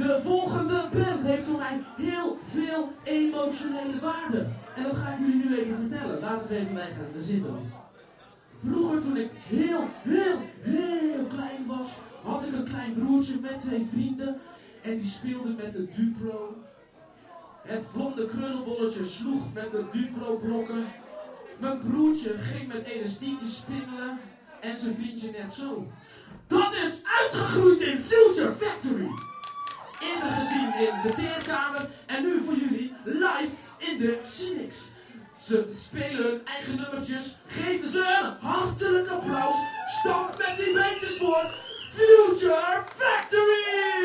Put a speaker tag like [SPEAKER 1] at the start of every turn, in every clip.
[SPEAKER 1] De volgende band heeft voor mij heel veel emotionele waarde. En dat ga ik jullie nu even vertellen. Laten we even bij gaan zitten. Vroeger toen ik heel klein was, had ik een klein broertje met 2 vrienden. En die speelden met de Duplo. Het blonde krullenbolletje sloeg met de Duplo-blokken. Mijn broertje ging met elastiekjes spingelen. En zijn vriendje net zo. Dat is uitgegroeid in Future Factory. Eerder gezien in de teerkamer en nu voor jullie live in de Cynics. Ze spelen hun eigen nummertjes. Geven ze een hartelijk applaus. Stamp met die beentjes voor Future Factory!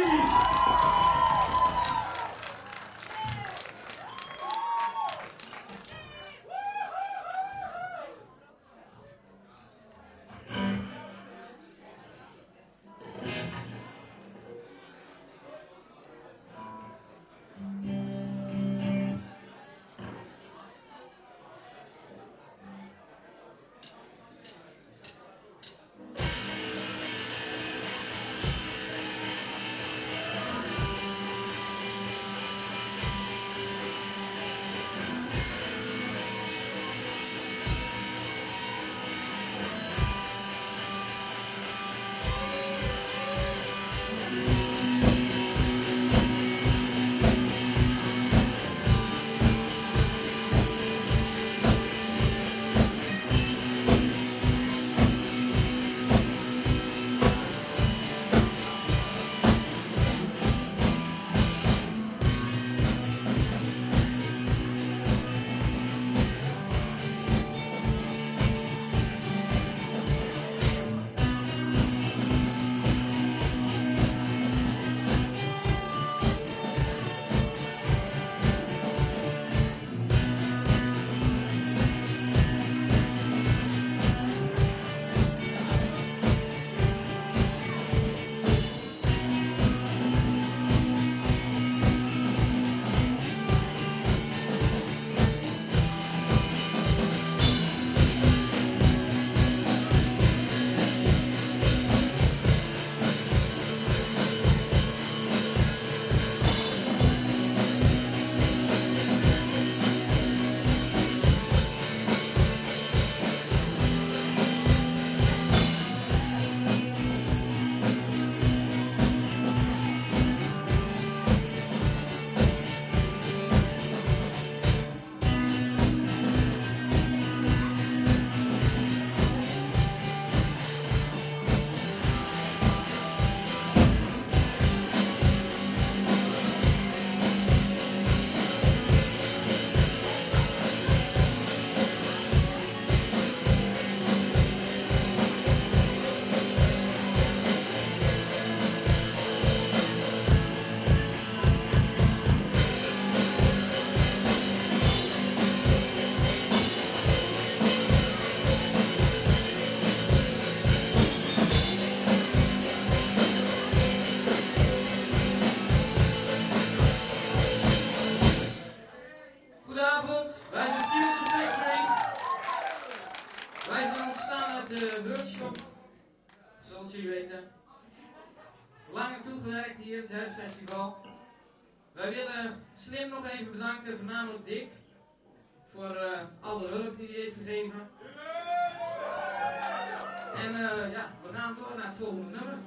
[SPEAKER 2] Zoals jullie weten. Lang naartoe gewerkt hier, het herfstfestival. Wij willen Slim nog even bedanken, voornamelijk Dick. Voor alle hulp die hij heeft gegeven. En ja, we gaan door naar het volgende nummer.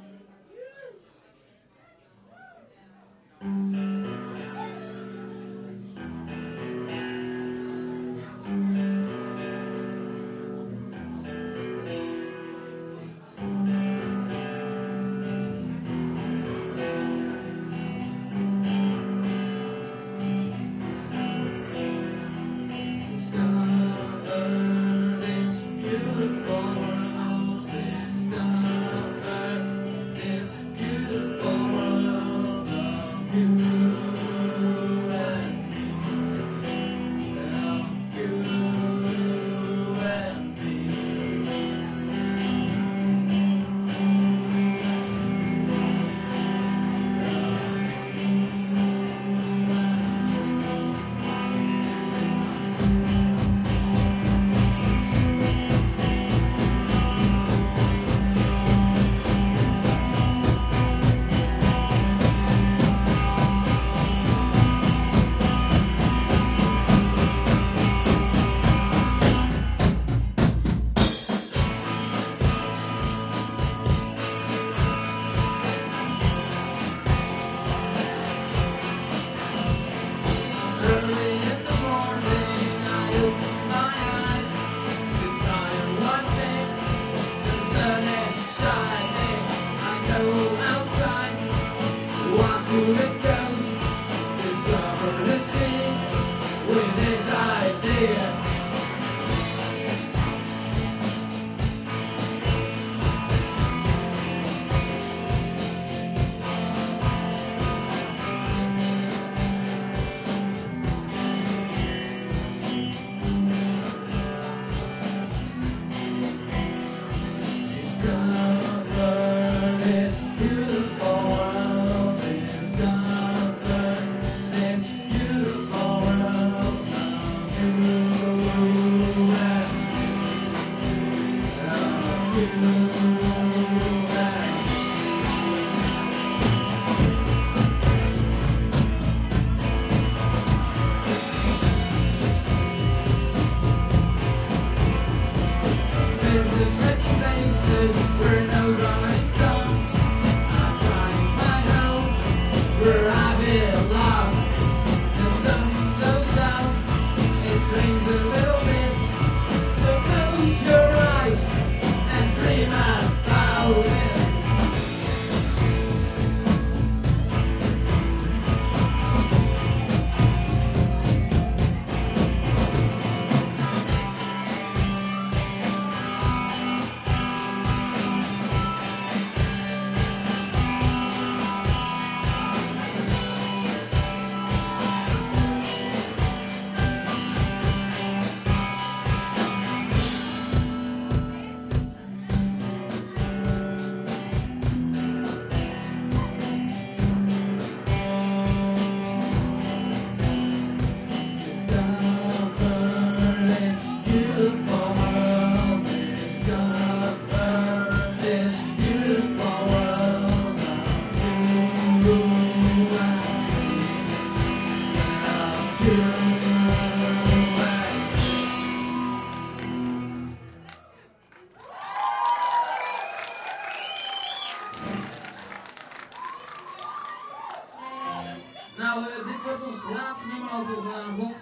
[SPEAKER 2] Nou, dit wordt ons laatste nummer al voor vanavond.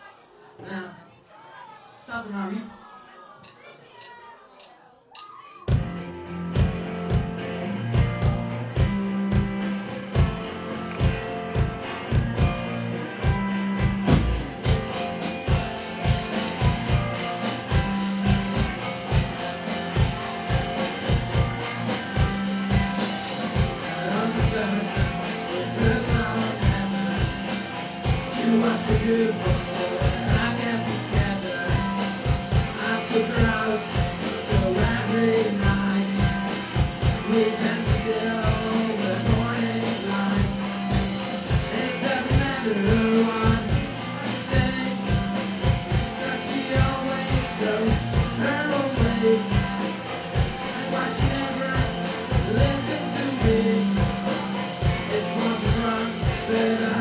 [SPEAKER 2] Staat er maar wie?
[SPEAKER 1] Better